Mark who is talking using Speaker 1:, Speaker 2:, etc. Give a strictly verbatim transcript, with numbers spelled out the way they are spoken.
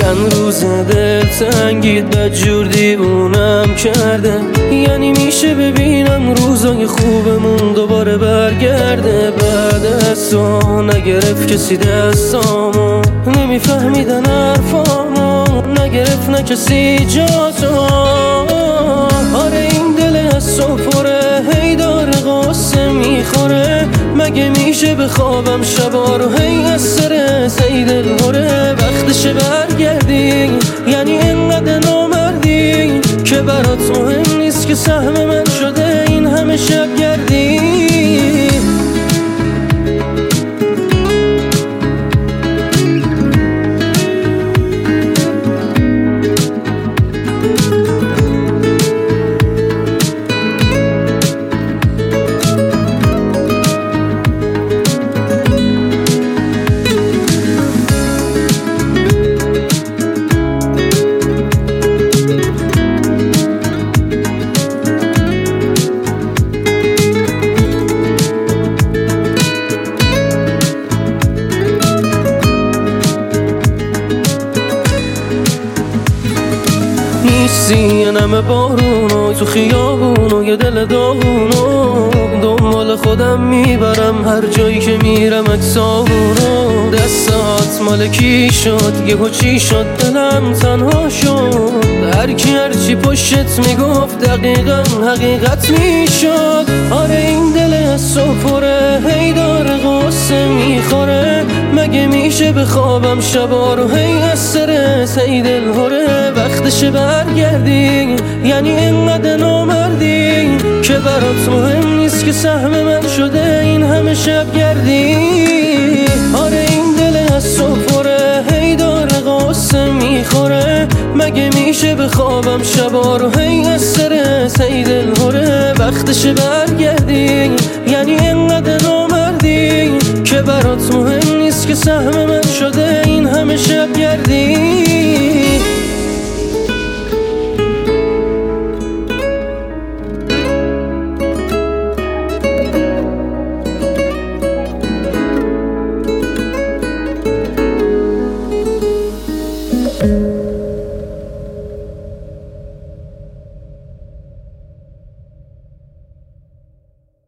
Speaker 1: چند روز دل تنگید بدجور دیوونم کرده، یعنی میشه ببینم روزای خوبمون دوباره برگرده. بعد از تو نگرفت کسی دستامو، نمیفهمیدن حرفامو، نگرفت نه کسی جاتو. آره این دل از تو پره، هی داره قصه میخوره. مگه میشه بخوابم شبا رو هی از سر سی دل هره. وقتشه برگردی، یعنی اینقدر نامردی که برات مهم نیست که سهم من شده این همه شب گردی. نیستی یه نمه بارونو تو خیابونو، یه دل داغونو دنبال خودم میبرم هر جایی که میرم اکسامونو. دستات مال کی شد یهو چی شد دلم تنها شد. هرکی هرچی پشت میگفت دقیقا حقیقت میشد. آره این دل از تو پره، هی داره قصه میخوره. مگه میشه بخوابم شبا رو هی از سر سی دل هره. وقتشه برگردی، یعنی اینقدر نامردی که برات مهم نیست که سهم من شده این همه شب گردی. آره این دل از تو پره، هی داره قصه میخوره. مگه میشه بخوابم شبا رو هی از سر سی دل هره. وقتشه برگردی، یعنی اینقدر نامردی که برات مهم نیست که سهم من شده این همه شب گردی.